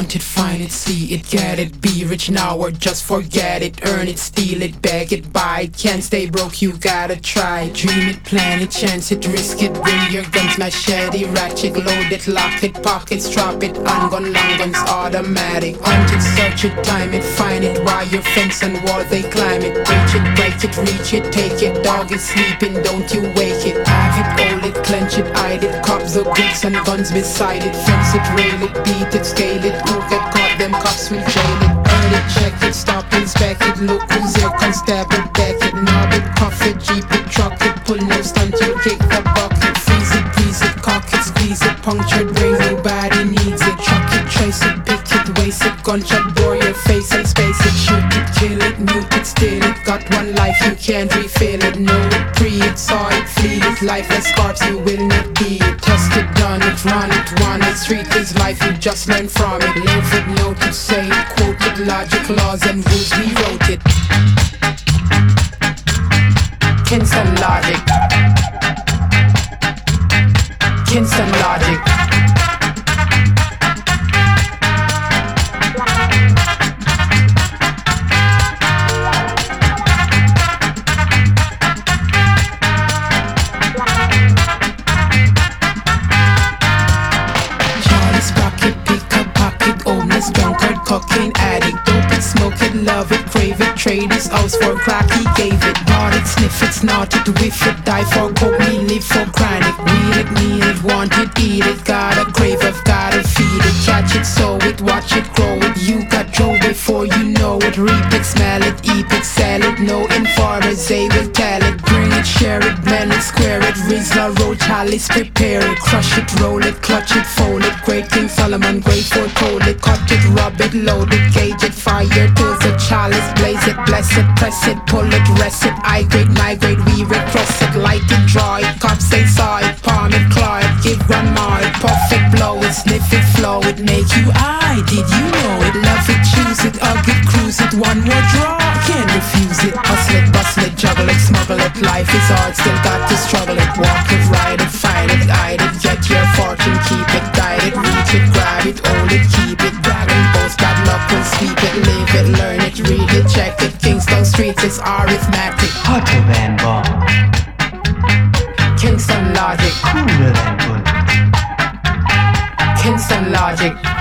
Want it, find it, see it, get it. Be rich now or just forget it. Earn it, steal it, beg it, buy it. Can't stay broke, you gotta try. Dream it, plan it, chance it, risk it. Bring your guns, machete, ratchet. Load it, lock it, pockets, drop it. On gun, long guns, automatic. Hunt it, search it, time it, find it. Wire, fence and wall, they climb it. Break it, reach it, take it. Dog is sleeping, don't you wake it. Have it, hold it, clench it, hide it. Cops or bricks and guns beside it. Fence it, rail it, beat it, scale it. Who get caught, them cops will jail it. Earn it, check it, stop, inspect it. Look who's here, constable, deck it. Knob it, cuff it, jeep it, truck it. Pull no stunt, you kick the bucket. Freeze it, please it, cock it, squeeze it. Punctured brain, nobody needs it. Truck it, trace it, pick it, waste it. Gunshot, bore your face and space it. Shoot it, kill it, mute it, steal it. Got one life, you can't refill it. Know it, pre it, saw it, flee it. Life has scars, you will not be it. Test it, done it, run it, want it. Street is life, you just learn from it. Live it, note it, say it, quote it. Logic, laws and rules, we wrote it. Kingston Logic. Kingston Logic. Charlie's pocket, pick a pocket, homeless, drunkard, cocaine addict. Dope it, smoke it, love it, crave it. Trade his house for crack, he gave it. Bought it, sniff it, snort it, whiff it. Die for coke, me live for chronic. Read it, need it, want it, eat it. Gotta crave, I've gotta feed it. Catch it, sow it, watch it, grow it. You got Joe before you know it. Reap it, smell it, eat it, sell it. No informers, they will tell it. Bring it, share it, blend it, square it. Rizla, road, chalice, prepare it. Crush it, roll it, clutch it, fold it. Great King Solomon, grateful, told it. Cut it, rub it, load it, gauge it. Fire, tools it, chalice, blaze it. Bless it, press it, pull it, rest it. I grade, migrate, we repress it. Light it, draw it, cops they saw it. Palm it, claw it, give grandma it. Puff it, blow it, sniff it, flow it. Make you I, did you know it? Love it, choose it, hug it, cruise it. One more draw, can't refuse it. Hustle it, bustle it, juggle it, smuggle it. Life is hard, still got to struggle it. Walk it, ride it, find it, hide it. Get your fortune, keep it, guide it. Reach it, grab it, hold it, keep it. Dragon boast, bad luck will sweep it. Live it, learn it, read it, check it. Kingston Street is arithmetic. Hotter than bomb, Kingston Logic. cooler than good. Kingston Logic.